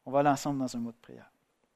On va aller ensemble dans un mot de prière.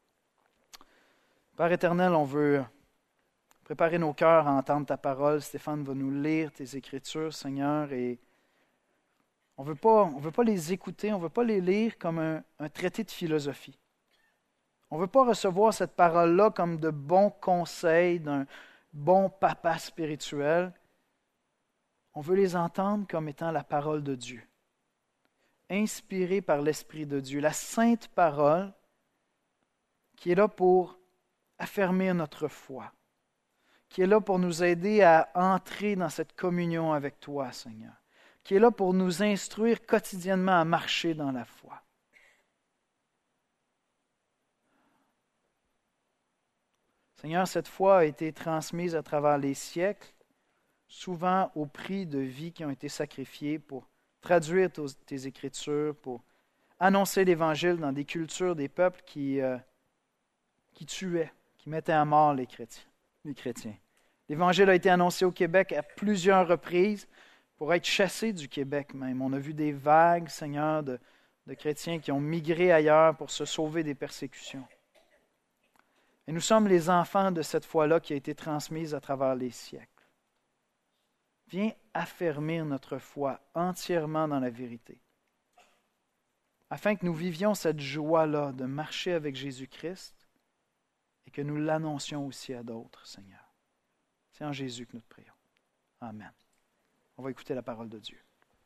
Père éternel, on veut préparer nos cœurs à entendre ta parole. Stéphane va nous lire tes Écritures, Seigneur, et on veut pas les écouter, on ne veut pas les lire comme un traité de philosophie. On ne veut pas recevoir cette parole-là comme de bons conseils d'un bon papa spirituel. On veut les entendre comme étant la parole de Dieu, inspirée par l'Esprit de Dieu, la sainte parole qui est là pour affermir notre foi, qui est là pour nous aider à entrer dans cette communion avec toi, Seigneur, qui est là pour nous instruire quotidiennement à marcher dans la foi. Seigneur, cette foi a été transmise à travers les siècles, souvent au prix de vies qui ont été sacrifiées pour traduire tes Écritures, pour annoncer l'Évangile dans des cultures, des peuples qui tuaient, qui mettaient à mort les chrétiens. L'Évangile a été annoncé au Québec à plusieurs reprises pour être chassé du Québec même. On a vu des vagues, Seigneur, de chrétiens qui ont migré ailleurs pour se sauver des persécutions. Et nous sommes les enfants de cette foi-là qui a été transmise à travers les siècles. Viens affermir notre foi entièrement dans la vérité, afin que nous vivions cette joie-là de marcher avec Jésus-Christ et que nous l'annoncions aussi à d'autres, Seigneur. C'est en Jésus que nous te prions. Amen. On va écouter la parole de Dieu.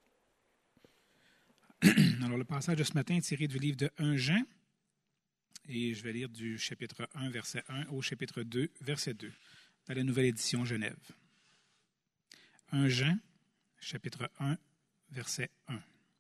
Alors, le passage de ce matin est tiré du livre de 1 Jean, et je vais lire du chapitre 1, verset 1 au chapitre 2, verset 2, dans la nouvelle édition Genève. 1 Jean, chapitre 1, verset 1.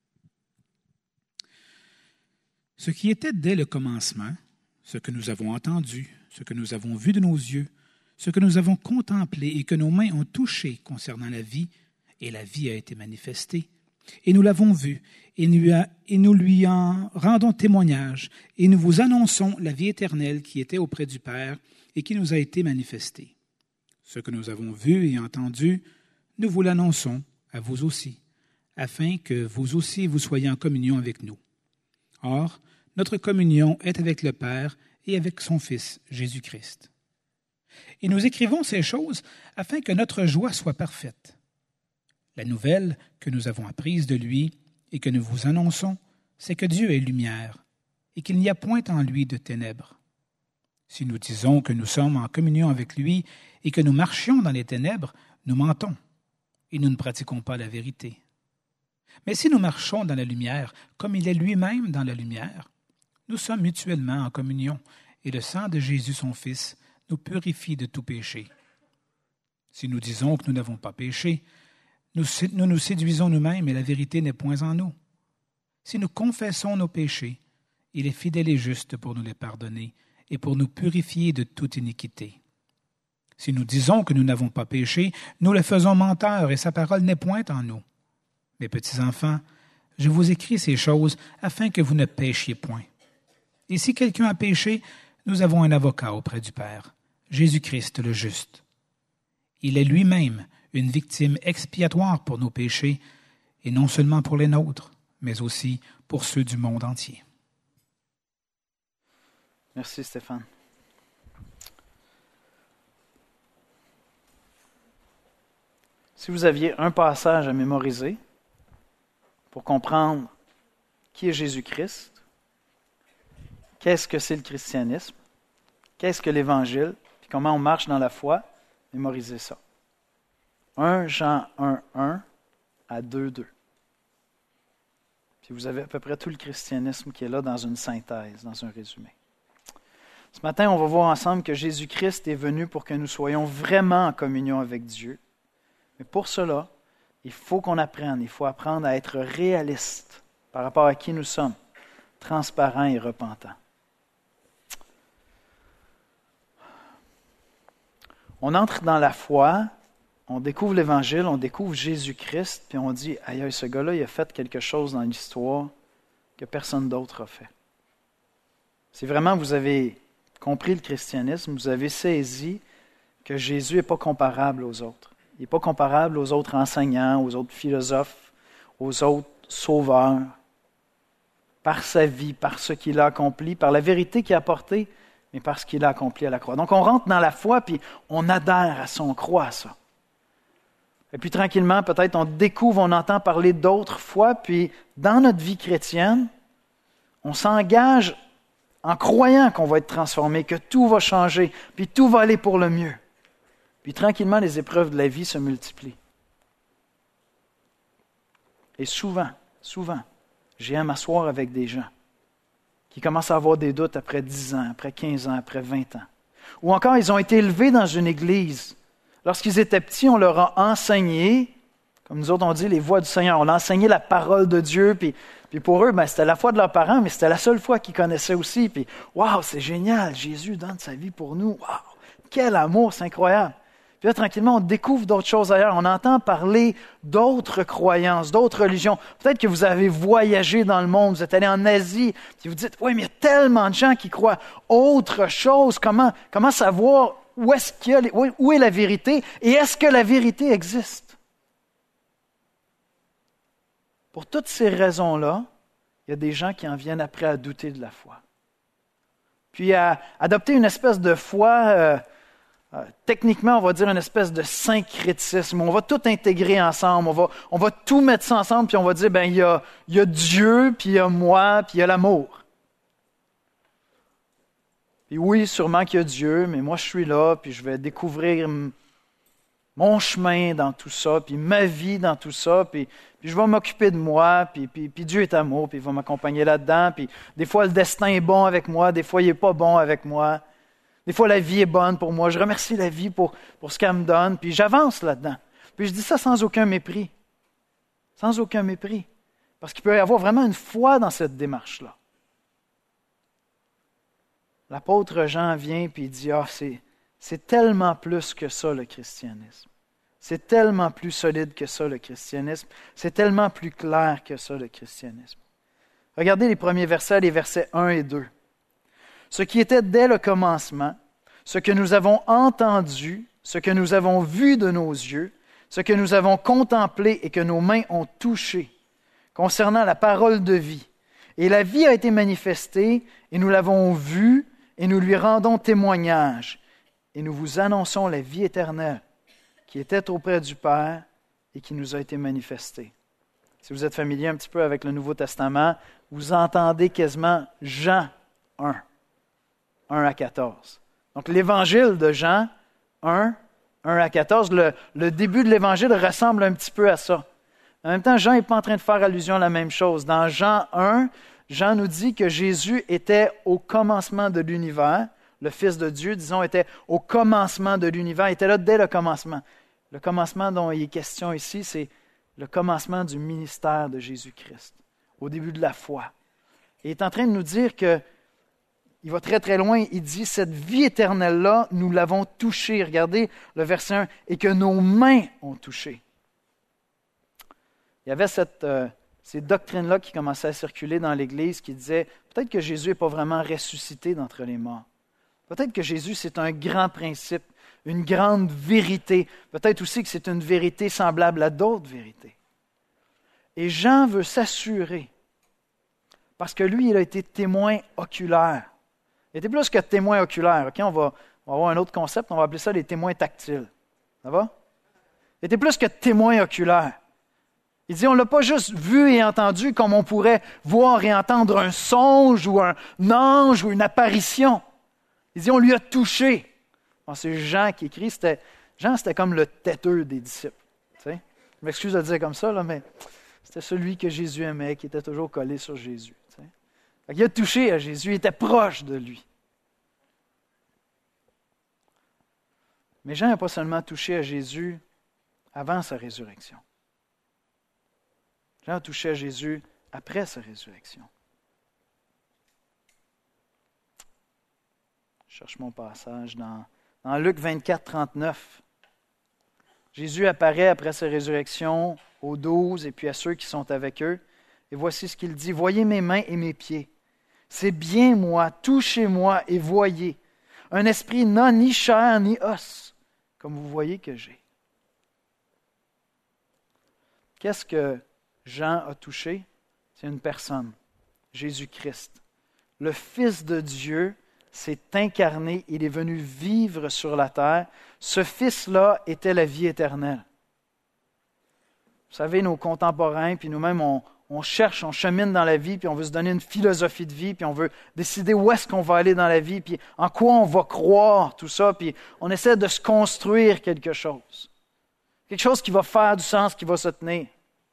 Ce qui était dès le commencement, ce que nous avons entendu, ce que nous avons vu de nos yeux, ce que nous avons contemplé et que nos mains ont touché concernant la vie, et la vie a été manifestée. Et nous l'avons vu, et nous lui en rendons témoignage, et nous vous annonçons la vie éternelle qui était auprès du Père et qui nous a été manifestée. Ce que nous avons vu et entendu, nous vous l'annonçons à vous aussi, afin que vous aussi vous soyez en communion avec nous. Or, notre communion est avec le Père et avec son Fils, Jésus-Christ. Et nous écrivons ces choses afin que notre joie soit parfaite. La nouvelle que nous avons apprise de lui et que nous vous annonçons, c'est que Dieu est lumière et qu'il n'y a point en lui de ténèbres. Si nous disons que nous sommes en communion avec lui et que nous marchions dans les ténèbres, nous mentons et nous ne pratiquons pas la vérité. Mais si nous marchons dans la lumière, comme il est lui-même dans la lumière, nous sommes mutuellement en communion et le sang de Jésus, son Fils, nous purifie de tout péché. Si nous disons que nous n'avons pas péché, nous nous séduisons nous-mêmes et la vérité n'est point en nous. Si nous confessons nos péchés, il est fidèle et juste pour nous les pardonner et pour nous purifier de toute iniquité. Si nous disons que nous n'avons pas péché, nous le faisons menteur et sa parole n'est point en nous. Mes petits enfants, je vous écris ces choses afin que vous ne péchiez point. Et si quelqu'un a péché, nous avons un avocat auprès du Père, Jésus-Christ le juste. Il est lui-même une victime expiatoire pour nos péchés, et non seulement pour les nôtres, mais aussi pour ceux du monde entier. Merci Stéphane. Si vous aviez un passage à mémoriser pour comprendre qui est Jésus-Christ, qu'est-ce que c'est le christianisme, qu'est-ce que l'Évangile, puis comment on marche dans la foi, mémorisez ça. 1 Jean 1:1 à 2:2. Puis vous avez à peu près tout le christianisme qui est là dans une synthèse, dans un résumé. Ce matin, on va voir ensemble que Jésus-Christ est venu pour que nous soyons vraiment en communion avec Dieu. Mais pour cela, il faut qu'on apprenne, il faut apprendre à être réaliste par rapport à qui nous sommes, transparent et repentant. On entre dans la foi, on découvre l'Évangile, on découvre Jésus-Christ, puis on dit, aïe, ce gars-là, il a fait quelque chose dans l'histoire que personne d'autre a fait. Si vraiment vous avez compris le christianisme, vous avez saisi que Jésus n'est pas comparable aux autres. Il n'est pas comparable aux autres enseignants, aux autres philosophes, aux autres sauveurs. par sa vie, par ce qu'il a accompli, par la vérité qu'il a apportée, mais par ce qu'il a accompli à la croix. Donc on rentre dans la foi, puis on adhère à ça, on croit à ça. Et puis tranquillement, peut-être on découvre, on entend parler d'autres foi, puis dans notre vie chrétienne, on s'engage en croyant qu'on va être transformé, que tout va changer, puis tout va aller pour le mieux. Puis tranquillement, les épreuves de la vie se multiplient. Et souvent, j'ai à m'asseoir avec des gens qui commencent à avoir des doutes après 10 ans, après 15 ans, après 20 ans. Ou encore, ils ont été élevés dans une église. Lorsqu'ils étaient petits, on leur a enseigné, comme nous autres on dit, les voies du Seigneur. On a enseigné la parole de Dieu, puis pour eux, c'était la foi de leurs parents, mais c'était la seule foi qu'ils connaissaient aussi. Puis, waouh, c'est génial, Jésus donne sa vie pour nous. Waouh, quel amour, c'est incroyable. Puis là, tranquillement, on découvre d'autres choses ailleurs. On entend parler d'autres croyances, d'autres religions. Peut-être que vous avez voyagé dans le monde, vous êtes allé en Asie, puis vous dites, oui, mais il y a tellement de gens qui croient autre chose. Comment savoir où est la vérité et est-ce que la vérité existe? Pour toutes ces raisons-là, il y a des gens qui en viennent après à douter de la foi. Puis à adopter une espèce de foi... techniquement, on va dire une espèce de syncrétisme. On va tout intégrer ensemble. On va tout mettre ça ensemble, puis on va dire, il y a Dieu, puis il y a moi, puis il y a l'amour. Puis oui, sûrement qu'il y a Dieu, mais moi je suis là, puis je vais découvrir mon chemin dans tout ça, puis ma vie dans tout ça, puis je vais m'occuper de moi, puis Dieu est amour, puis il va m'accompagner là-dedans, puis des fois le destin est bon avec moi, des fois il n'est pas bon avec moi. Des fois, la vie est bonne pour moi. Je remercie la vie pour ce qu'elle me donne. Puis j'avance là-dedans. Puis je dis ça sans aucun mépris. Sans aucun mépris. Parce qu'il peut y avoir vraiment une foi dans cette démarche-là. L'apôtre Jean vient et il dit, c'est tellement plus que ça le christianisme. C'est tellement plus solide que ça le christianisme. C'est tellement plus clair que ça le christianisme. Regardez les premiers versets, les versets 1 et 2. Ce qui était dès le commencement, ce que nous avons entendu, ce que nous avons vu de nos yeux, ce que nous avons contemplé et que nos mains ont touché, concernant la parole de vie. Et la vie a été manifestée, et nous l'avons vue, et nous lui rendons témoignage, et nous vous annonçons la vie éternelle, qui était auprès du Père et qui nous a été manifestée. Si vous êtes familier un petit peu avec le Nouveau Testament, vous entendez quasiment Jean 1. 1 à 14. Donc, l'évangile de Jean 1 à 14, le début de l'évangile ressemble un petit peu à ça. En même temps, Jean n'est pas en train de faire allusion à la même chose. Dans Jean 1, Jean nous dit que Jésus était au commencement de l'univers. Le Fils de Dieu, disons, était au commencement de l'univers. Il était là dès le commencement. Le commencement dont il est question ici, c'est le commencement du ministère de Jésus-Christ, au début de la foi. Et il est en train de nous dire que il va très très loin, il dit, cette vie éternelle-là, nous l'avons touchée. Regardez le verset 1, et que nos mains ont touché. Il y avait ces doctrines-là qui commençaient à circuler dans l'Église qui disaient, peut-être que Jésus n'est pas vraiment ressuscité d'entre les morts. Peut-être que Jésus, c'est un grand principe, une grande vérité. Peut-être aussi que c'est une vérité semblable à d'autres vérités. Et Jean veut s'assurer, parce que lui, il a été témoin oculaire. Il était plus que témoin oculaire. Okay? On va avoir un autre concept, on va appeler ça les témoins tactiles. Ça va? Il était plus que témoin oculaire. Il dit, on ne l'a pas juste vu et entendu comme on pourrait voir et entendre un songe ou un ange ou une apparition. Il dit, on lui a touché. Bon, c'est Jean qui écrit. Jean, c'était comme le têteux des disciples. Tu sais? Je m'excuse de le dire comme ça, là, mais c'était celui que Jésus aimait, qui était toujours collé sur Jésus. Tu sais? Il a touché à Jésus, il était proche de lui. Mais Jean n'a pas seulement touché à Jésus avant sa résurrection. Jean a touché à Jésus après sa résurrection. Je cherche mon passage dans Luc 24, 39. Jésus apparaît après sa résurrection aux 12 et puis à ceux qui sont avec eux. Et voici ce qu'il dit, « Voyez mes mains et mes pieds. C'est bien moi, touchez-moi et voyez. Un esprit n'a ni chair ni os, comme vous voyez que j'ai. » Qu'est-ce que Jean a touché? C'est une personne. Jésus-Christ. Le Fils de Dieu s'est incarné, il est venu vivre sur la terre. Ce Fils-là était la vie éternelle. Vous savez, nos contemporains, puis nous-mêmes, on cherche, on chemine dans la vie, puis on veut se donner une philosophie de vie, puis on veut décider où est-ce qu'on va aller dans la vie, puis en quoi on va croire, tout ça, puis on essaie de se construire quelque chose. Quelque chose qui va faire du sens, qui va se tenir.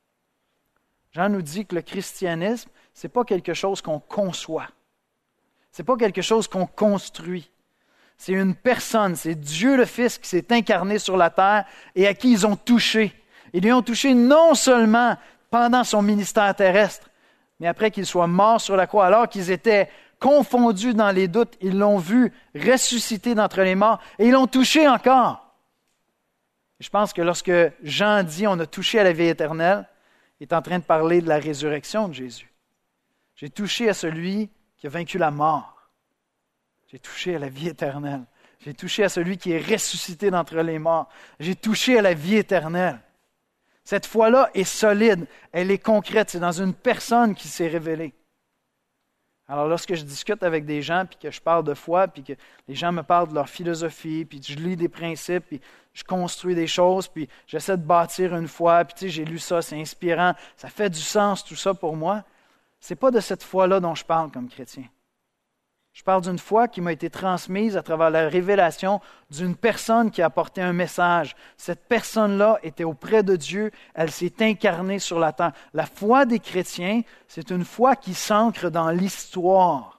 Jean nous dit que le christianisme, ce n'est pas quelque chose qu'on conçoit. Ce n'est pas quelque chose qu'on construit. C'est une personne, c'est Dieu le Fils qui s'est incarné sur la terre et à qui ils ont touché. Ils lui ont touché non seulement pendant son ministère terrestre, mais après qu'il soit mort sur la croix, alors qu'ils étaient confondus dans les doutes, ils l'ont vu ressusciter d'entre les morts et ils l'ont touché encore. Et je pense que lorsque Jean dit « on a touché à la vie éternelle », il est en train de parler de la résurrection de Jésus. J'ai touché à celui qui a vaincu la mort. J'ai touché à la vie éternelle. J'ai touché à celui qui est ressuscité d'entre les morts. J'ai touché à la vie éternelle. Cette foi-là est solide, elle est concrète, c'est dans une personne qui s'est révélée. Alors lorsque je discute avec des gens, puis que je parle de foi, puis que les gens me parlent de leur philosophie, puis je lis des principes, puis je construis des choses, puis j'essaie de bâtir une foi, puis tu sais, j'ai lu ça, c'est inspirant, ça fait du sens tout ça pour moi. C'est pas de cette foi-là dont je parle comme chrétien. Je parle d'une foi qui m'a été transmise à travers la révélation d'une personne qui a apporté un message. Cette personne-là était auprès de Dieu, elle s'est incarnée sur la terre. La foi des chrétiens, c'est une foi qui s'ancre dans l'histoire.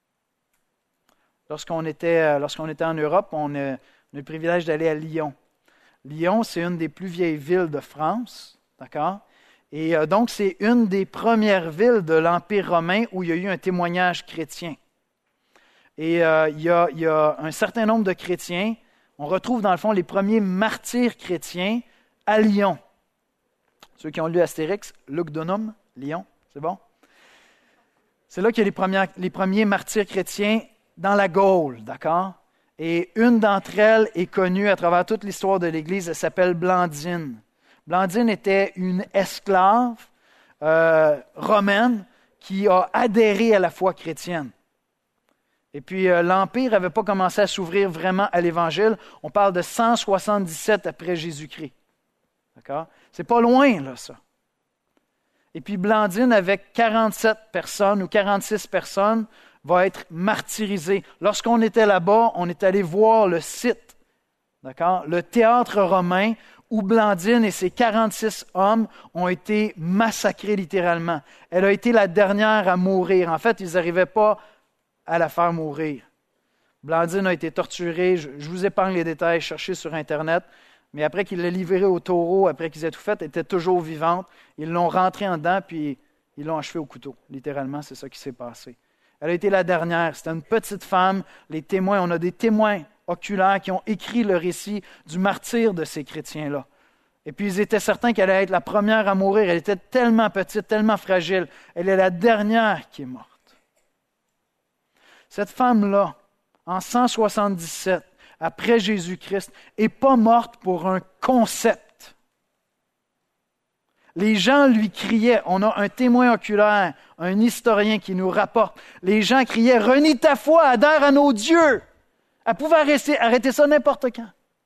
Lorsqu'on était en Europe, on a eu le privilège d'aller à Lyon. Lyon, c'est une des plus vieilles villes de France, d'accord? Et donc, c'est une des premières villes de l'Empire romain où il y a eu un témoignage chrétien. Et il y a un certain nombre de chrétiens. On retrouve dans le fond les premiers martyrs chrétiens à Lyon. Ceux qui ont lu Astérix, Lugdunum, Lyon, c'est bon? C'est là qu'il y a les premiers martyrs chrétiens dans la Gaule, d'accord? Et une d'entre elles est connue à travers toute l'histoire de l'Église, elle s'appelle Blandine. Blandine était une esclave romaine qui a adhéré à la foi chrétienne. Et puis, l'Empire n'avait pas commencé à s'ouvrir vraiment à l'Évangile. On parle de 177 après Jésus-Christ. D'accord? C'est pas loin, là, ça. Et puis, Blandine, avec 47 personnes ou 46 personnes, va être martyrisée. Lorsqu'on était là-bas, on est allé voir le site, d'accord? Le théâtre romain où Blandine et ses 46 hommes ont été massacrés littéralement. Elle a été la dernière à mourir. En fait, ils n'arrivaient pas à la faire mourir. Blandine a été torturée. Je vous épargne les détails, cherchez sur Internet. Mais après qu'il l'a livrée au taureau, après qu'ils aient tout fait, elle était toujours vivante. Ils l'ont rentrée en dedans, puis ils l'ont achevée au couteau. Littéralement, c'est ça qui s'est passé. Elle a été la dernière. C'était une petite femme. Les témoins, on a des témoins oculaires qui ont écrit le récit du martyre de ces chrétiens-là. Et puis, ils étaient certains qu'elle allait être la première à mourir. Elle était tellement petite, tellement fragile. Elle est la dernière qui est morte. Cette femme-là, en 177, après Jésus-Christ, n'est pas morte pour un concept. Les gens lui criaient, on a un témoin oculaire, un historien qui nous rapporte, les gens criaient « Renie ta foi, adhère à nos dieux ». Elle pouvait arrêter ça n'importe quand.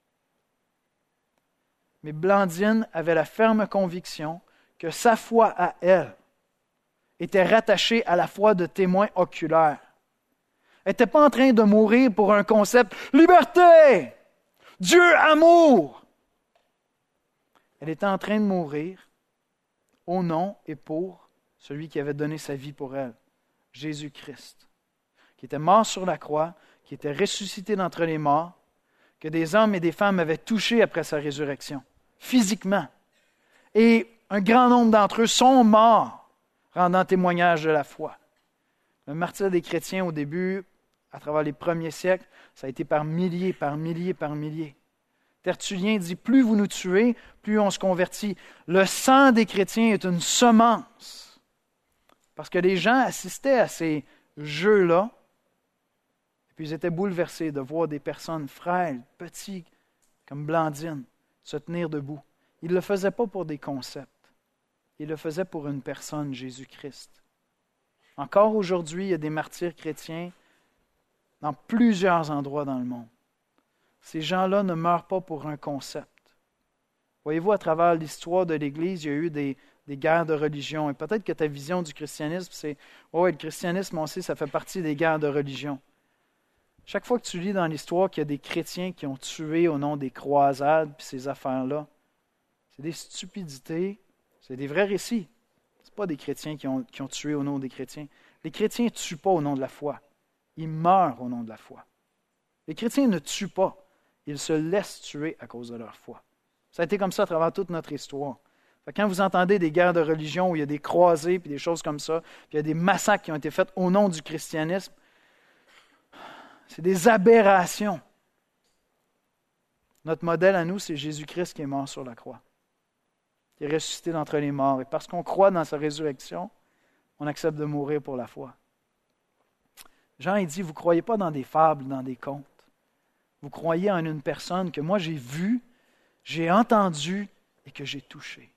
Mais Blandine avait la ferme conviction que sa foi à elle était rattachée à la foi de témoins oculaires. Elle n'était pas en train de mourir pour un concept « liberté, Dieu, amour ». Elle était en train de mourir au nom et pour celui qui avait donné sa vie pour elle, Jésus-Christ, qui était mort sur la croix, qui était ressuscité d'entre les morts, que des hommes et des femmes avaient touché après sa résurrection, physiquement. Et un grand nombre d'entre eux sont morts, rendant témoignage de la foi. Le martyre des chrétiens au début, à travers les premiers siècles, ça a été par milliers, par milliers, par milliers. Tertullien dit, plus vous nous tuez, plus on se convertit. Le sang des chrétiens est une semence. Parce que les gens assistaient à ces jeux-là, et puis ils étaient bouleversés de voir des personnes frêles, petites, comme Blandine, se tenir debout. Ils ne le faisaient pas pour des concepts. Ils le faisaient pour une personne, Jésus-Christ. Encore aujourd'hui, il y a des martyrs chrétiens dans plusieurs endroits dans le monde. Ces gens-là ne meurent pas pour un concept. Voyez-vous, à travers l'histoire de l'Église, il y a eu des guerres de religion. Et peut-être que ta vision du christianisme, c'est « Oui, le christianisme, on sait, ça fait partie des guerres de religion. » Chaque fois que tu lis dans l'histoire qu'il y a des chrétiens qui ont tué au nom des croisades, puis ces affaires-là, c'est des stupidités, c'est des vrais récits. Ce pas des chrétiens qui ont tué au nom des chrétiens. Les chrétiens ne tuent pas au nom de la foi. Ils meurent au nom de la foi. Les chrétiens ne tuent pas. Ils se laissent tuer à cause de leur foi. Ça a été comme ça à travers toute notre histoire. Quand vous entendez des guerres de religion où il y a des croisés puis des choses comme ça, puis il y a des massacres qui ont été faits au nom du christianisme, c'est des aberrations. Notre modèle à nous, c'est Jésus-Christ qui est mort sur la croix, qui est ressuscité d'entre les morts. Et parce qu'on croit dans sa résurrection, on accepte de mourir pour la foi. Jean, il dit, vous ne croyez pas dans des fables, dans des contes. Vous croyez en une personne que moi j'ai vue, j'ai entendue et que j'ai touchée.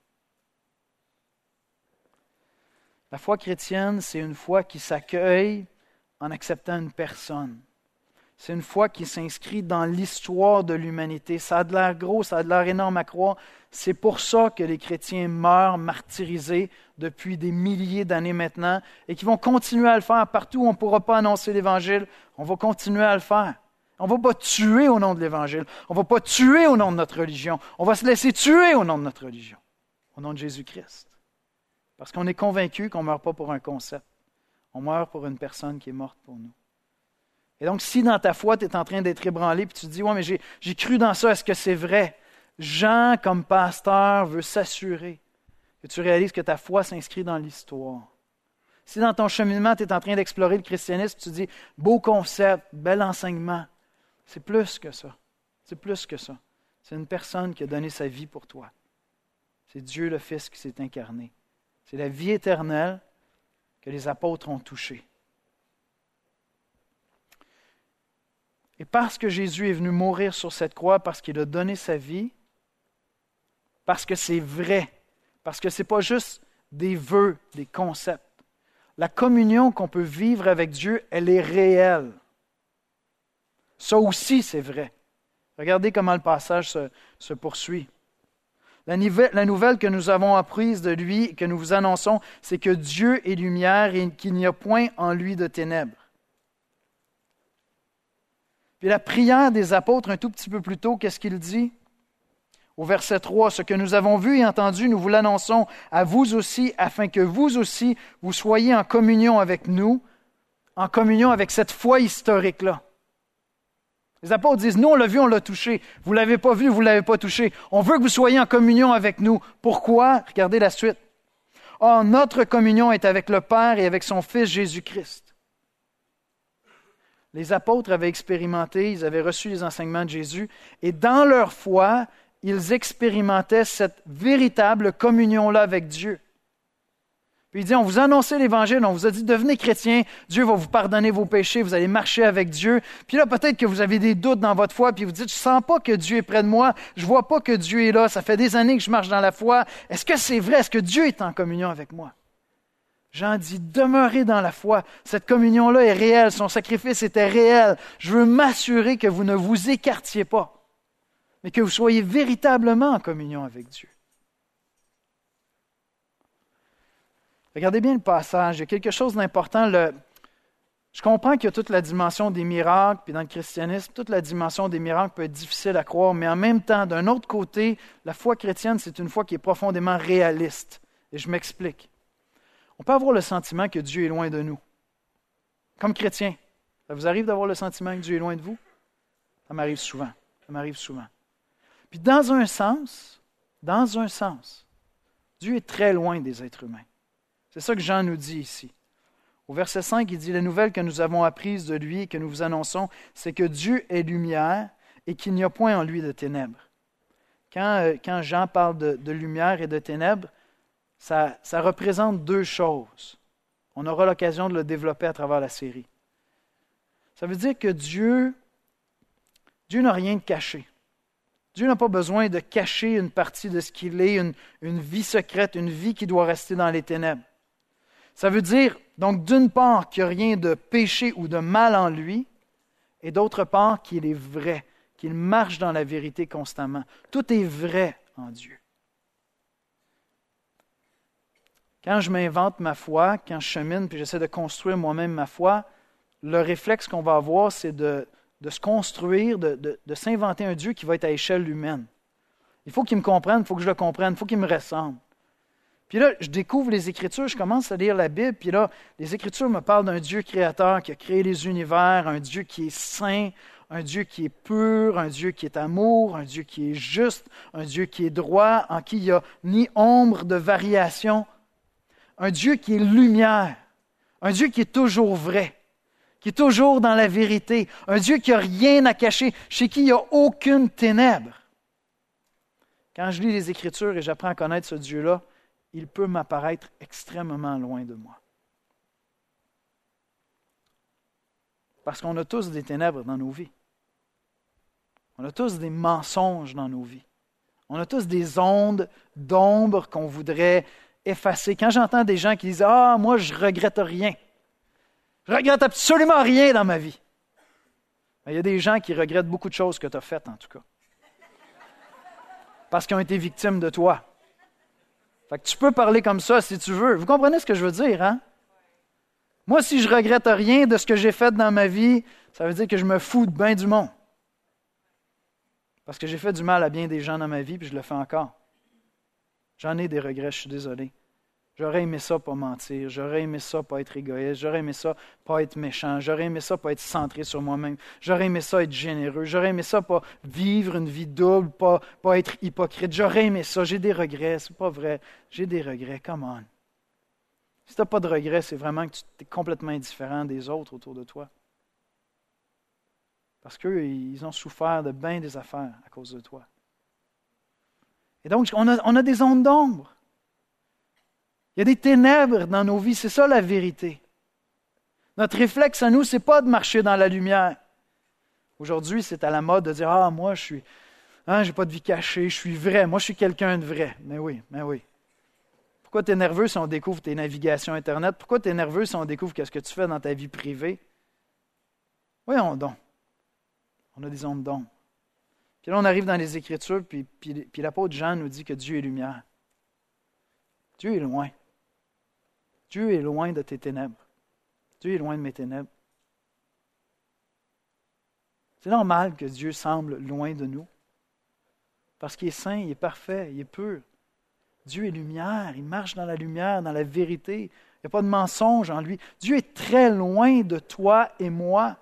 La foi chrétienne, c'est une foi qui s'accueille en acceptant une personne. C'est une foi qui s'inscrit dans l'histoire de l'humanité. Ça a de l'air gros, ça a de l'air énorme à croire. C'est pour ça que les chrétiens meurent martyrisés depuis des milliers d'années maintenant et qui vont continuer à le faire partout où on ne pourra pas annoncer l'Évangile. On va continuer à le faire. On ne va pas tuer au nom de l'Évangile. On ne va pas tuer au nom de notre religion. On va se laisser tuer au nom de notre religion, au nom de Jésus-Christ. Parce qu'on est convaincu qu'on ne meurt pas pour un concept. On meurt pour une personne qui est morte pour nous. Et donc, si dans ta foi, tu es en train d'être ébranlé, puis tu te dis, « Ouais, mais j'ai cru dans ça, est-ce que c'est vrai? » Jean, comme pasteur, veut s'assurer que tu réalises que ta foi s'inscrit dans l'histoire. Si dans ton cheminement, tu es en train d'explorer le christianisme, tu te dis, « Beau concept, bel enseignement. » C'est plus que ça. C'est plus que ça. C'est une personne qui a donné sa vie pour toi. C'est Dieu le Fils qui s'est incarné. C'est la vie éternelle que les apôtres ont touchée. Et parce que Jésus est venu mourir sur cette croix, parce qu'il a donné sa vie, parce que c'est vrai, parce que ce n'est pas juste des vœux, des concepts. La communion qu'on peut vivre avec Dieu, elle est réelle. Ça aussi, c'est vrai. Regardez comment le passage se poursuit. La nouvelle que nous avons apprise de lui, que nous vous annonçons, c'est que Dieu est lumière et qu'il n'y a point en lui de ténèbres. Puis la prière des apôtres, un tout petit peu plus tôt, qu'est-ce qu'il dit? Au verset 3, « Ce que nous avons vu et entendu, nous vous l'annonçons à vous aussi, afin que vous aussi, vous soyez en communion avec nous, en communion avec cette foi historique-là. » Les apôtres disent, « Nous, on l'a vu, on l'a touché. Vous ne l'avez pas vu, vous ne l'avez pas touché. On veut que vous soyez en communion avec nous. » Pourquoi? Regardez la suite. « Or, notre communion est avec le Père et avec son Fils Jésus-Christ. » Les apôtres avaient expérimenté, ils avaient reçu les enseignements de Jésus, et dans leur foi, ils expérimentaient cette véritable communion-là avec Dieu. Puis il dit, on vous a annoncé l'Évangile, on vous a dit, devenez chrétiens, Dieu va vous pardonner vos péchés, vous allez marcher avec Dieu. Puis là, peut-être que vous avez des doutes dans votre foi, puis vous dites, je ne sens pas que Dieu est près de moi, je ne vois pas que Dieu est là, ça fait des années que je marche dans la foi. Est-ce que c'est vrai? Est-ce que Dieu est en communion avec moi? Jean dit, demeurez dans la foi. Cette communion-là est réelle, son sacrifice était réel. Je veux m'assurer que vous ne vous écartiez pas, mais que vous soyez véritablement en communion avec Dieu. Regardez bien le passage, il y a quelque chose d'important. Je comprends qu'il y a toute la dimension des miracles, puis dans le christianisme, toute la dimension des miracles peut être difficile à croire, mais en même temps, d'un autre côté, la foi chrétienne, c'est une foi qui est profondément réaliste. Et je m'explique. On peut avoir le sentiment que Dieu est loin de nous. Comme chrétien, ça vous arrive d'avoir le sentiment que Dieu est loin de vous? Ça m'arrive souvent. Ça m'arrive souvent. Puis dans un sens, Dieu est très loin des êtres humains. C'est ça que Jean nous dit ici. Au verset 5, il dit « La nouvelle que nous avons apprise de lui et que nous vous annonçons, c'est que Dieu est lumière et qu'il n'y a point en lui de ténèbres. » Quand Jean parle de lumière et de ténèbres, ça représente deux choses. On aura l'occasion de le développer à travers la série. Ça veut dire que Dieu n'a rien de caché. Dieu n'a pas besoin de cacher une partie de ce qu'il est, une vie secrète, une vie qui doit rester dans les ténèbres. Ça veut dire, Donc, d'une part, qu'il n'y a rien de péché ou de mal en lui, et d'autre part, qu'il est vrai, qu'il marche dans la vérité constamment. Tout est vrai en Dieu. Quand je m'invente ma foi, quand je chemine puis j'essaie de construire moi-même ma foi, le réflexe qu'on va avoir, c'est de se construire, de s'inventer un Dieu qui va être à échelle humaine. Il faut qu'il me comprenne, il faut que je le comprenne, il faut qu'il me ressemble. Puis là, je découvre les Écritures, je commence à lire la Bible, puis là, les Écritures me parlent d'un Dieu créateur qui a créé les univers, un Dieu qui est saint, un Dieu qui est pur, un Dieu qui est amour, un Dieu qui est juste, un Dieu qui est droit, en qui il n'y a ni ombre de variation, un Dieu qui est lumière, un Dieu qui est toujours vrai, qui est toujours dans la vérité, un Dieu qui n'a rien à cacher, chez qui il n'y a aucune ténèbre. Quand je lis les Écritures et j'apprends à connaître ce Dieu-là, il peut m'apparaître extrêmement loin de moi. Parce qu'on a tous des ténèbres dans nos vies. On a tous des mensonges dans nos vies. On a tous des ondes d'ombre qu'on voudrait effacer. Quand j'entends des gens qui disent « Ah, moi, je ne regrette rien. Je ne regrette absolument rien dans ma vie. » Il y a des gens qui regrettent beaucoup de choses que tu as faites, en tout cas. Parce qu'ils ont été victimes de toi. Fait que tu peux parler comme ça si tu veux. Vous comprenez ce que je veux dire, hein? Moi, si je ne regrette rien de ce que j'ai fait dans ma vie, ça veut dire que je me fous de bien du monde. Parce que j'ai fait du mal à bien des gens dans ma vie, puis je le fais encore. J'en ai des regrets, je suis désolé. J'aurais aimé ça pas mentir, j'aurais aimé ça pas être égoïste, j'aurais aimé ça pas être méchant, j'aurais aimé ça pas être centré sur moi-même, j'aurais aimé ça être généreux, j'aurais aimé ça pas vivre une vie double, pas être hypocrite, j'aurais aimé ça, j'ai des regrets, c'est pas vrai, j'ai des regrets, come on. Si tu n'as pas de regrets, c'est vraiment que tu es complètement indifférent des autres autour de toi. Parce qu'eux, ils ont souffert de bien des affaires à cause de toi. Et donc, on a des ondes d'ombre. Il y a des ténèbres dans nos vies, c'est ça la vérité. Notre réflexe à nous, ce n'est pas de marcher dans la lumière. Aujourd'hui, c'est à la mode de dire « Ah, moi, je n'ai pas de vie cachée, je suis vrai, moi, je suis quelqu'un de vrai. » Mais oui. Pourquoi tu es nerveux si on découvre tes navigations Internet? Pourquoi tu es nerveux si on découvre ce que tu fais dans ta vie privée? Voyons donc. On a des ondes d'ombre. Puis là, on arrive dans les Écritures, puis l'apôtre Jean nous dit que Dieu est lumière. Dieu est loin. Dieu est loin de tes ténèbres. Dieu est loin de mes ténèbres. C'est normal que Dieu semble loin de nous. Parce qu'il est saint, il est parfait, il est pur. Dieu est lumière, il marche dans la lumière, dans la vérité. Il n'y a pas de mensonge en lui. Dieu est très loin de toi et moi.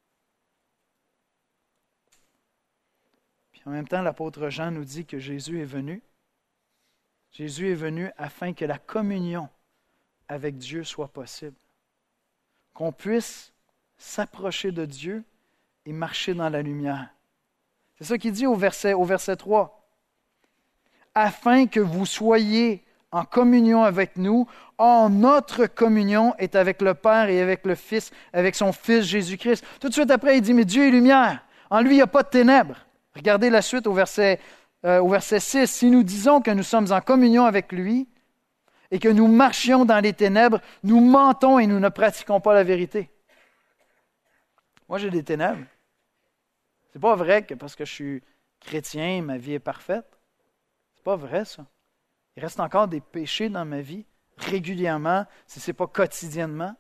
Puis en même temps, l'apôtre Jean nous dit que Jésus est venu. Jésus est venu afin que la communion avec Dieu soit possible. Qu'on puisse s'approcher de Dieu et marcher dans la lumière. C'est ça qu'il dit au verset 3. Afin que vous soyez en communion avec nous. Or, notre communion est avec le Père et avec le Fils, avec son Fils Jésus-Christ. Tout de suite après, il dit, mais Dieu est lumière. En lui, il n'y a pas de ténèbres. Regardez la suite au verset 6. Si nous disons que nous sommes en communion avec lui et que nous marchions dans les ténèbres, nous mentons et nous ne pratiquons pas la vérité. Moi, j'ai des ténèbres. C'est pas vrai que parce que je suis chrétien, ma vie est parfaite. C'est pas vrai, ça. Il reste encore des péchés dans ma vie, régulièrement, si ce n'est pas quotidiennement.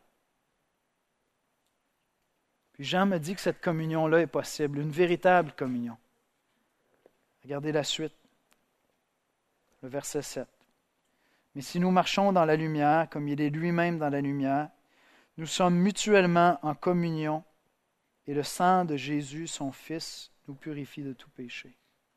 Puis Jean me dit que cette communion-là est possible, une véritable communion. Regardez la suite, le verset 7. Mais si nous marchons dans la lumière, comme il est lui-même dans la lumière, nous sommes mutuellement en communion et le sang de Jésus, son Fils, nous purifie de tout péché.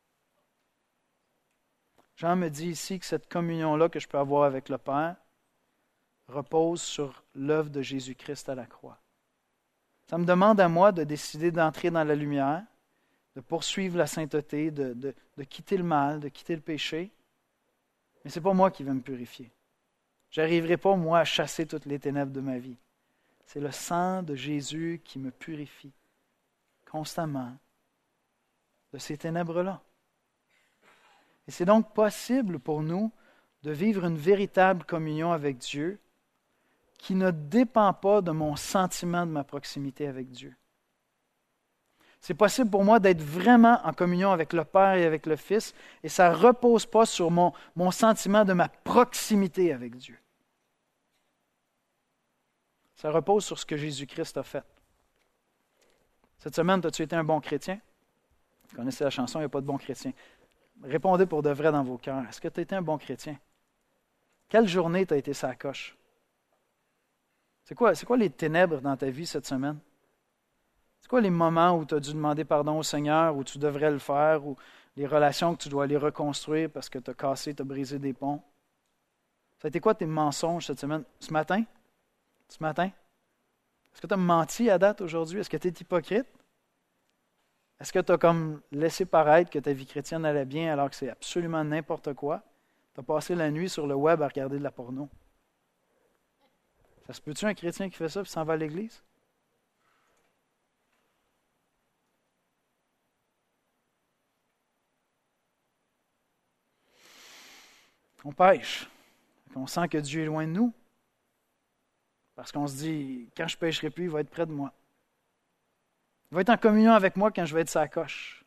Jean me dit ici que cette communion-là que je peux avoir avec le Père repose sur l'œuvre de Jésus-Christ à la croix. Ça me demande à moi de décider d'entrer dans la lumière, de poursuivre la sainteté, de quitter le mal, de quitter le péché. Mais ce n'est pas moi qui vais me purifier. Je n'arriverai pas, moi, à chasser toutes les ténèbres de ma vie. C'est le sang de Jésus qui me purifie constamment de ces ténèbres-là. Et c'est donc possible pour nous de vivre une véritable communion avec Dieu qui ne dépend pas de mon sentiment de ma proximité avec Dieu. C'est possible pour moi d'être vraiment en communion avec le Père et avec le Fils, et ça ne repose pas sur mon sentiment de ma proximité avec Dieu. Ça repose sur ce que Jésus-Christ a fait. Cette semaine, as-tu été un bon chrétien? Vous connaissez la chanson, il n'y a pas de bon chrétien. Répondez pour de vrai dans vos cœurs. Est-ce que tu as été un bon chrétien? Quelle journée tu as été sa coche? C'est quoi les ténèbres dans ta vie cette semaine? C'est quoi les moments où tu as dû demander pardon au Seigneur, où tu devrais le faire, ou les relations que tu dois aller reconstruire parce que tu as cassé, tu as brisé des ponts? Ça a été quoi tes mensonges cette semaine? Ce matin? Est-ce que tu as menti à date aujourd'hui? Est-ce que tu es hypocrite? Est-ce que tu as comme laissé paraître que ta vie chrétienne allait bien alors que c'est absolument n'importe quoi? Tu as passé la nuit sur le web à regarder de la porno. Ça se peut-tu un chrétien qui fait ça et s'en va à l'église? On pêche. On sent que Dieu est loin de nous. Parce qu'on se dit, quand je ne pêcherai plus, il va être près de moi. Il va être en communion avec moi quand je vais être sa coche.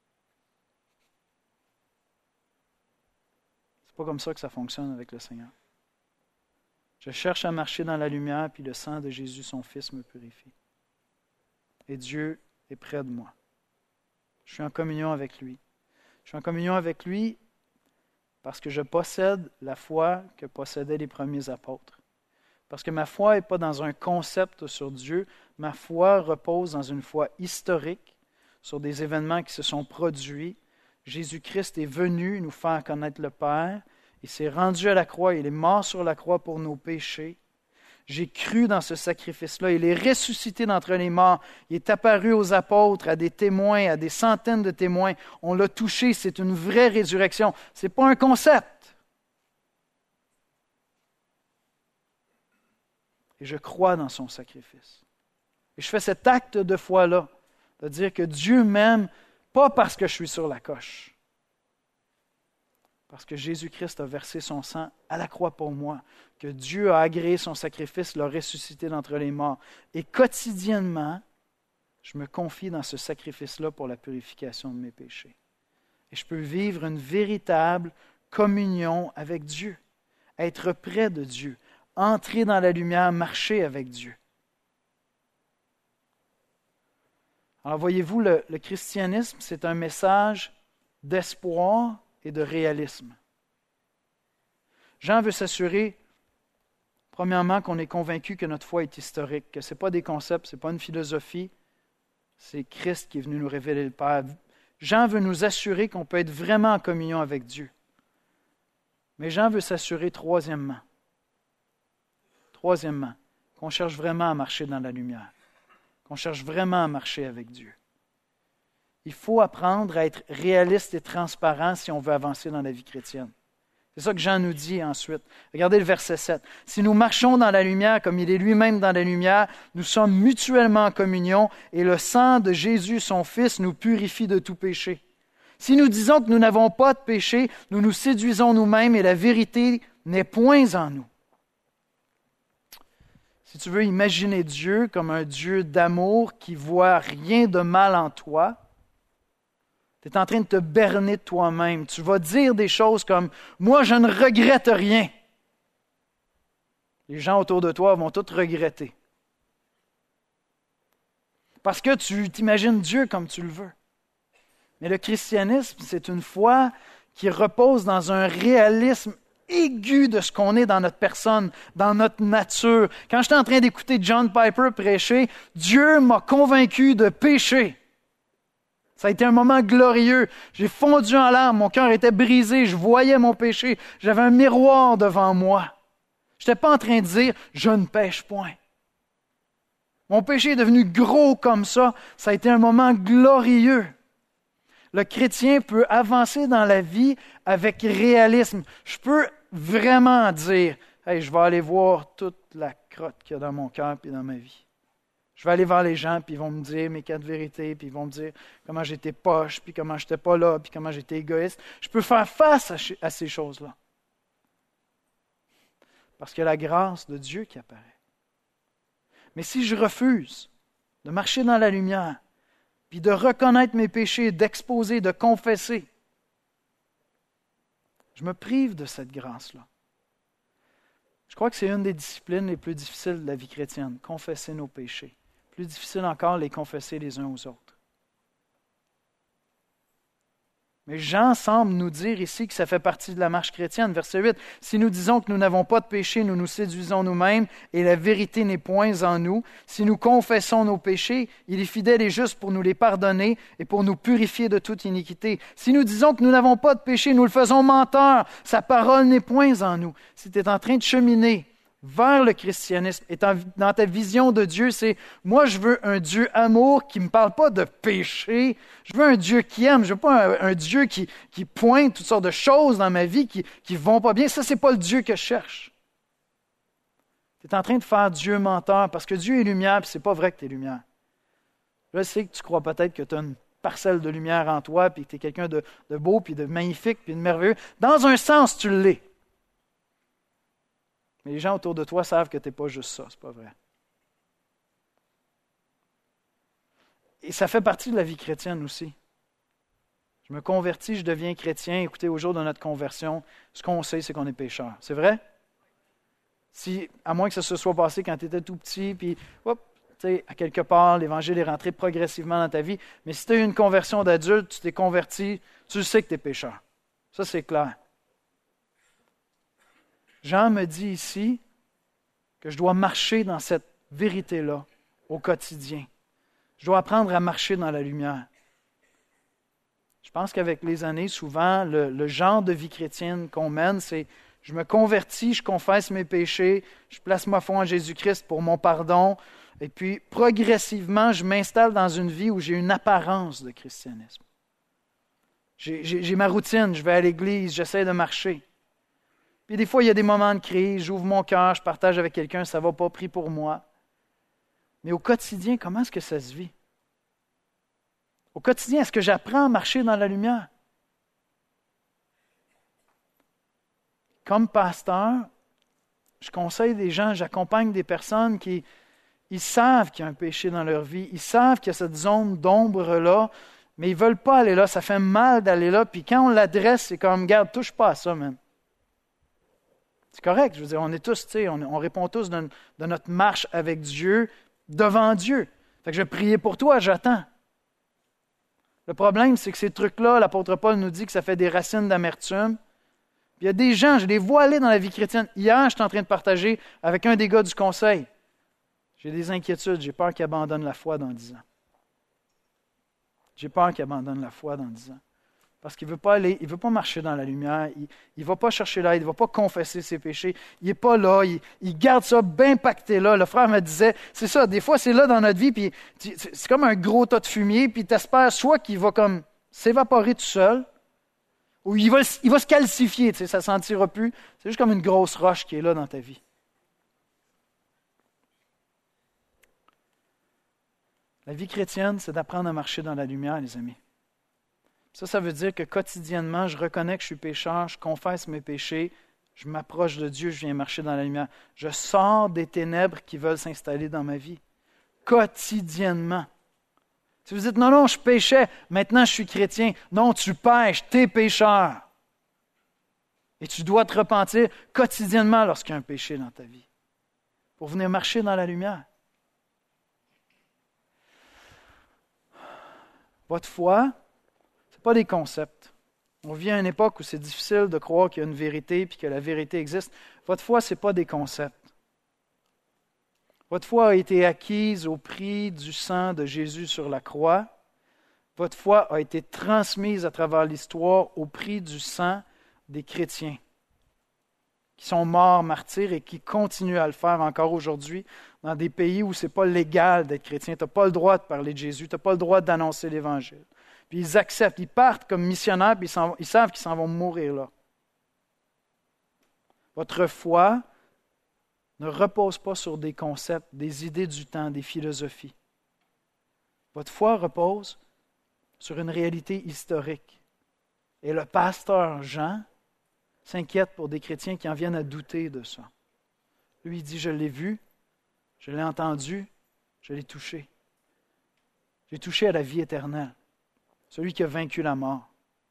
C'est pas comme ça que ça fonctionne avec le Seigneur. Je cherche à marcher dans la lumière, puis le sang de Jésus, son Fils, me purifie. Et Dieu est près de moi. Je suis en communion avec lui. Je suis en communion avec lui parce que je possède la foi que possédaient les premiers apôtres. Parce que ma foi n'est pas dans un concept sur Dieu, ma foi repose dans une foi historique, sur des événements qui se sont produits. Jésus-Christ est venu nous faire connaître le Père, il s'est rendu à la croix, il est mort sur la croix pour nos péchés. J'ai cru dans ce sacrifice-là, il est ressuscité d'entre les morts, il est apparu aux apôtres, à des témoins, à des centaines de témoins. On l'a touché, c'est une vraie résurrection, ce n'est pas un concept. Et je crois dans son sacrifice. Et je fais cet acte de foi-là, de dire que Dieu m'aime, pas parce que je suis sur la coche, parce que Jésus-Christ a versé son sang à la croix pour moi, que Dieu a agréé son sacrifice, l'a ressuscité d'entre les morts. Et quotidiennement, je me confie dans ce sacrifice-là pour la purification de mes péchés. Et je peux vivre une véritable communion avec Dieu, être près de Dieu, entrer dans la lumière, marcher avec Dieu. Alors voyez-vous, le christianisme, c'est un message d'espoir et de réalisme. Jean veut s'assurer, premièrement, qu'on est convaincu que notre foi est historique, que ce n'est pas des concepts, ce n'est pas une philosophie, c'est Christ qui est venu nous révéler le Père. Jean veut nous assurer qu'on peut être vraiment en communion avec Dieu. Mais Jean veut s'assurer, troisièmement, qu'on cherche vraiment à marcher dans la lumière, qu'on cherche vraiment à marcher avec Dieu. Il faut apprendre à être réaliste et transparent si on veut avancer dans la vie chrétienne. C'est ça que Jean nous dit ensuite. Regardez le verset 7. « Si nous marchons dans la lumière comme il est lui-même dans la lumière, nous sommes mutuellement en communion et le sang de Jésus, son Fils, nous purifie de tout péché. Si nous disons que nous n'avons pas de péché, nous nous séduisons nous-mêmes et la vérité n'est point en nous. » Si tu veux imaginer Dieu comme un Dieu d'amour qui ne voit rien de mal en toi, tu es en train de te berner de toi-même. Tu vas dire des choses comme « Moi, je ne regrette rien ». Les gens autour de toi vont tout regretter. Parce que tu t'imagines Dieu comme tu le veux. Mais le christianisme, c'est une foi qui repose dans un réalisme aigu de ce qu'on est dans notre personne, dans notre nature. Quand j'étais en train d'écouter John Piper prêcher, Dieu m'a convaincu de pécher. Ça a été un moment glorieux. J'ai fondu en larmes, mon cœur était brisé, je voyais mon péché, j'avais un miroir devant moi. Je n'étais pas en train de dire « je ne pêche point ». Mon péché est devenu gros comme ça. Ça a été un moment glorieux. Le chrétien peut avancer dans la vie avec réalisme. Je peux vraiment dire « Hey, je vais aller voir toute la crotte qu'il y a dans mon cœur et dans ma vie. » Je vais aller voir les gens, puis ils vont me dire mes 4 vérités, puis ils vont me dire comment j'étais poche, puis comment j'étais pas là, puis comment j'étais égoïste. Je peux faire face à ces choses-là. Parce qu'il y a la grâce de Dieu qui apparaît. Mais si je refuse de marcher dans la lumière, puis de reconnaître mes péchés, d'exposer, de confesser, je me prive de cette grâce-là. Je crois que c'est une des disciplines les plus difficiles de la vie chrétienne, confesser nos péchés. Plus difficile encore, les confesser les uns aux autres. Mais Jean semble nous dire ici que ça fait partie de la marche chrétienne. Verset 8, « Si nous disons que nous n'avons pas de péché, nous nous séduisons nous-mêmes et la vérité n'est point en nous. Si nous confessons nos péchés, il est fidèle et juste pour nous les pardonner et pour nous purifier de toute iniquité. Si nous disons que nous n'avons pas de péché, nous le faisons menteur. Sa parole n'est point en nous. » Si tu es en train de cheminer vers le christianisme, et dans ta vision de Dieu, c'est « Moi, je veux un Dieu amour qui ne me parle pas de péché. Je veux un Dieu qui aime. Je veux pas un Dieu qui pointe toutes sortes de choses dans ma vie qui ne vont pas bien. Ça, ce n'est pas le Dieu que je cherche. » Tu es en train de faire Dieu menteur parce que Dieu est lumière, puis ce n'est pas vrai que tu es lumière. Je sais que tu crois peut-être que tu as une parcelle de lumière en toi, puis que tu es quelqu'un de beau, puis de magnifique, puis de merveilleux. Dans un sens, tu l'es. Mais les gens autour de toi savent que tu n'es pas juste ça, c'est pas vrai. Et ça fait partie de la vie chrétienne aussi. Je me convertis, je deviens chrétien. Écoutez, au jour de notre conversion, ce qu'on sait, c'est qu'on est pécheur. C'est vrai? Si, à moins que ça se soit passé quand tu étais tout petit, puis hop, tu sais, à quelque part, l'Évangile est rentré progressivement dans ta vie. Mais si tu as eu une conversion d'adulte, tu t'es converti, tu sais que tu es pécheur. Ça, c'est clair. Jean me dit ici que je dois marcher dans cette vérité-là au quotidien. Je dois apprendre à marcher dans la lumière. Je pense qu'avec les années, souvent, le genre de vie chrétienne qu'on mène, c'est je me convertis, je confesse mes péchés, je place ma foi en Jésus-Christ pour mon pardon, et puis progressivement, je m'installe dans une vie où j'ai une apparence de christianisme. J'ai ma routine, je vais à l'église, j'essaie de marcher. Puis des fois, il y a des moments de crise, j'ouvre mon cœur, je partage avec quelqu'un, ça ne va pas, prie pour moi. Mais au quotidien, comment est-ce que ça se vit? Au quotidien, est-ce que j'apprends à marcher dans la lumière? Comme pasteur, je conseille des gens, j'accompagne des personnes qui ils savent qu'il y a un péché dans leur vie, ils savent qu'il y a cette zone d'ombre-là, mais ils ne veulent pas aller là, ça fait mal d'aller là, puis quand on l'adresse, c'est comme, garde, touche pas à ça, man. C'est correct, je veux dire, on est tous, tu sais, on répond tous de notre marche avec Dieu, devant Dieu. Fait que je vais prier pour toi, j'attends. Le problème, c'est que ces trucs-là, l'apôtre Paul nous dit que ça fait des racines d'amertume. Puis il y a des gens, je les vois aller dans la vie chrétienne. Hier, j'étais en train de partager avec un des gars du conseil. J'ai des inquiétudes, j'ai peur qu'il abandonne la foi dans 10 ans. J'ai peur qu'il abandonne la foi dans 10 ans. Parce qu'il ne veut pas aller, il veut pas marcher dans la lumière, il ne va pas chercher l'aide, il ne va pas confesser ses péchés, il n'est pas là, il garde ça bien pacté là. Le frère me disait, c'est ça, des fois c'est là dans notre vie, puis c'est comme un gros tas de fumier, puis tu espères soit qu'il va comme s'évaporer tout seul, ou il va se calcifier, tu sais, ça ne sentira plus. C'est juste comme une grosse roche qui est là dans ta vie. La vie chrétienne, c'est d'apprendre à marcher dans la lumière, les amis. Ça veut dire que quotidiennement, je reconnais que je suis pécheur, je confesse mes péchés, je m'approche de Dieu, je viens marcher dans la lumière. Je sors des ténèbres qui veulent s'installer dans ma vie. Quotidiennement. Si vous dites, non, je péchais, maintenant je suis chrétien. Non, tu pêches, tu es pécheur. Et tu dois te repentir quotidiennement lorsqu'il y a un péché dans ta vie. Pour venir marcher dans la lumière. Votre foi, ce n'est pas des concepts. On vit à une époque où c'est difficile de croire qu'il y a une vérité et que la vérité existe. Votre foi, ce n'est pas des concepts. Votre foi a été acquise au prix du sang de Jésus sur la croix. Votre foi a été transmise à travers l'histoire au prix du sang des chrétiens qui sont morts martyrs et qui continuent à le faire encore aujourd'hui dans des pays où ce n'est pas légal d'être chrétien. Tu n'as pas le droit de parler de Jésus, tu n'as pas le droit d'annoncer l'Évangile. Puis ils acceptent, ils partent comme missionnaires, puis ils savent qu'ils s'en vont mourir là. Votre foi ne repose pas sur des concepts, des idées du temps, des philosophies. Votre foi repose sur une réalité historique. Et le pasteur Jean s'inquiète pour des chrétiens qui en viennent à douter de ça. Lui, il dit, je l'ai vu, Je l'ai entendu, je l'ai touché. J'ai touché à la vie éternelle, celui qui a vaincu la mort.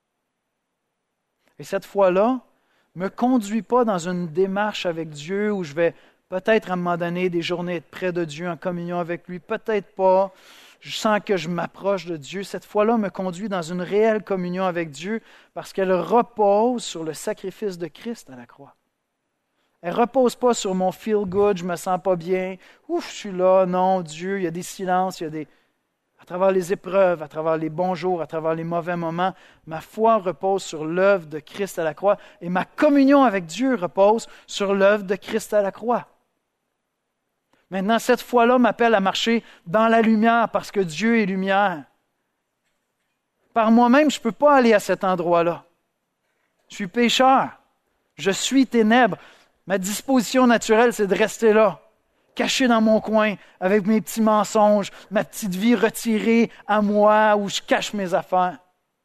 Et cette foi-là ne me conduit pas dans une démarche avec Dieu où je vais peut-être à un moment donné des journées être près de Dieu en communion avec lui, peut-être pas. Je sens que je m'approche de Dieu. Cette foi-là me conduit dans une réelle communion avec Dieu parce qu'elle repose sur le sacrifice de Christ à la croix. Elle ne repose pas sur mon feel good, je me sens pas bien, ouf, je suis là, non, Dieu, il y a des silences, à travers les épreuves, à travers les bons jours, à travers les mauvais moments, ma foi repose sur l'œuvre de Christ à la croix et ma communion avec Dieu repose sur l'œuvre de Christ à la croix. Maintenant, cette foi-là m'appelle à marcher dans la lumière parce que Dieu est lumière. Par moi-même, je ne peux pas aller à cet endroit-là. Je suis pécheur. Je suis ténèbres. Ma disposition naturelle, c'est de rester là, caché dans mon coin, avec mes petits mensonges, ma petite vie retirée à moi, où je cache mes affaires.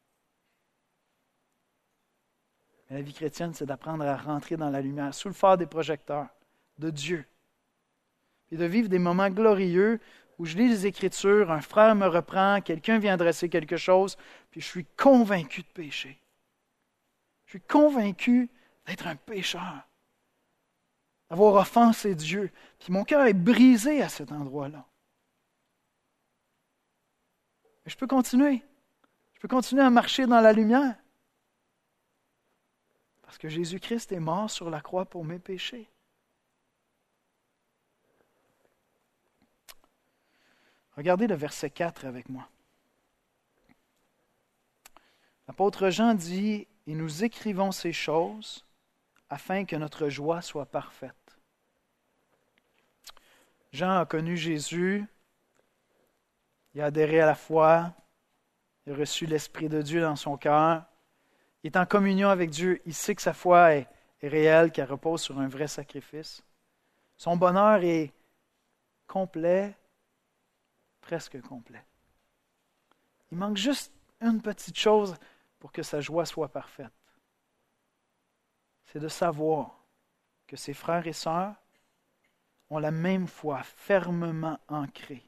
Mais la vie chrétienne, c'est d'apprendre à rentrer dans la lumière, sous le phare des projecteurs de Dieu. Et de vivre des moments glorieux où je lis les Écritures, un frère me reprend, quelqu'un vient dresser quelque chose, puis je suis convaincu de péché. Je suis convaincu d'être un pécheur, d'avoir offensé Dieu. Puis mon cœur est brisé à cet endroit-là. Mais je peux continuer. Je peux continuer à marcher dans la lumière. Parce que Jésus-Christ est mort sur la croix pour mes péchés. Regardez le verset 4 avec moi. L'apôtre Jean dit « Et nous écrivons ces choses afin que notre joie soit parfaite. » Jean a connu Jésus, il a adhéré à la foi, il a reçu l'Esprit de Dieu dans son cœur, il est en communion avec Dieu, il sait que sa foi est réelle, qu'elle repose sur un vrai sacrifice. Son bonheur est complet, presque complet. Il manque juste une petite chose pour que sa joie soit parfaite. C'est de savoir que ses frères et sœurs ont la même foi fermement ancrée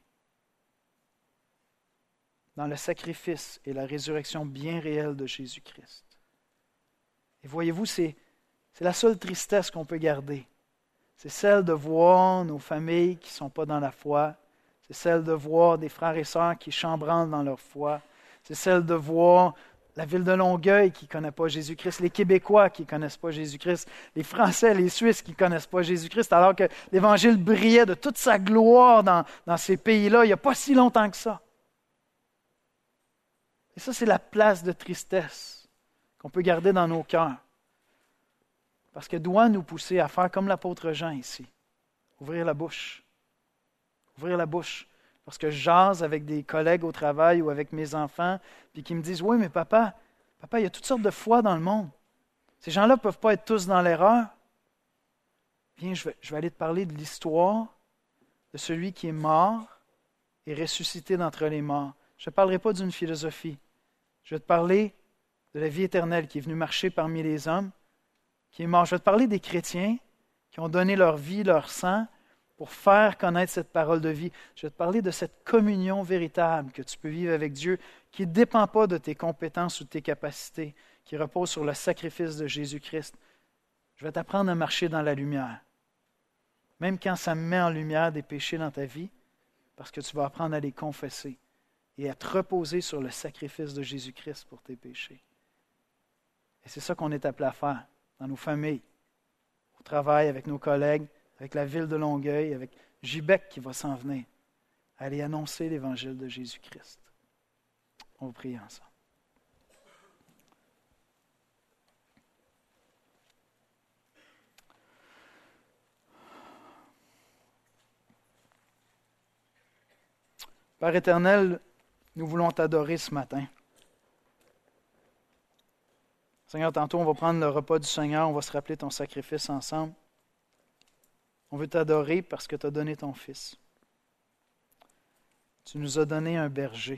dans le sacrifice et la résurrection bien réelle de Jésus-Christ. Et voyez-vous, c'est la seule tristesse qu'on peut garder. C'est celle de voir nos familles qui ne sont pas dans la foi. C'est celle de voir des frères et sœurs qui chambranlent dans leur foi. C'est celle de voir la ville de Longueuil qui ne connaît pas Jésus-Christ, les Québécois qui ne connaissent pas Jésus-Christ, les Français, les Suisses qui ne connaissent pas Jésus-Christ, alors que l'Évangile brillait de toute sa gloire dans ces pays-là il n'y a pas si longtemps que ça. Et ça, c'est la place de tristesse qu'on peut garder dans nos cœurs. Parce qu'elle doit nous pousser à faire comme l'apôtre Jean ici. Ouvrir la bouche. Ouvrir la bouche. Lorsque je jase avec des collègues au travail ou avec mes enfants, puis qui me disent « Oui, mais papa, il y a toutes sortes de foi dans le monde. Ces gens-là ne peuvent pas être tous dans l'erreur. » Viens, je vais aller te parler de l'histoire de celui qui est mort et ressuscité d'entre les morts. Je ne parlerai pas d'une philosophie. Je vais te parler de la vie éternelle qui est venue marcher parmi les hommes, qui est mort. Je vais te parler des chrétiens qui ont donné leur vie, leur sang, pour faire connaître cette parole de vie. Je vais te parler de cette communion véritable que tu peux vivre avec Dieu, qui ne dépend pas de tes compétences ou de tes capacités, qui repose sur le sacrifice de Jésus-Christ. Je vais t'apprendre à marcher dans la lumière. Même quand ça met en lumière des péchés dans ta vie, parce que tu vas apprendre à les confesser et à te reposer sur le sacrifice de Jésus-Christ pour tes péchés. Et c'est ça qu'on est appelé à faire dans nos familles, au travail, avec nos collègues, avec la ville de Longueuil, avec Gibec qui va s'en venir, aller annoncer l'Évangile de Jésus-Christ. On va prier ensemble. Père éternel, nous voulons t'adorer ce matin. Seigneur, tantôt on va prendre le repas du Seigneur, on va se rappeler ton sacrifice ensemble. On veut t'adorer parce que tu as donné ton Fils. Tu nous as donné un berger.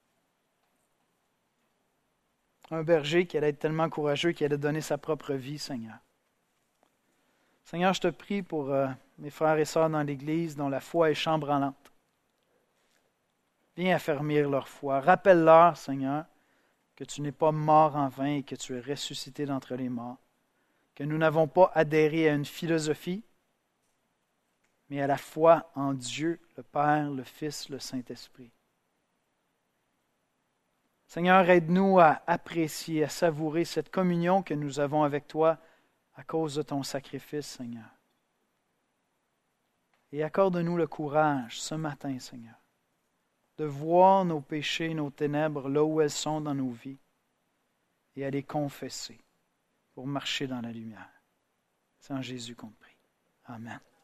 Un berger qui allait être tellement courageux qu'il allait donner sa propre vie, Seigneur. Seigneur, je te prie pour mes frères et sœurs dans l'Église dont la foi est chambranlante. Viens affermir leur foi. Rappelle-leur, Seigneur, que tu n'es pas mort en vain et que tu es ressuscité d'entre les morts, que nous n'avons pas adhéré à une philosophie, mais à la foi en Dieu, le Père, le Fils, le Saint-Esprit. Seigneur, aide-nous à apprécier, à savourer cette communion que nous avons avec toi à cause de ton sacrifice, Seigneur. Et accorde-nous le courage ce matin, Seigneur, de voir nos péchés, nos ténèbres là où elles sont dans nos vies et à les confesser pour marcher dans la lumière. C'est en Jésus qu'on te prie. Amen.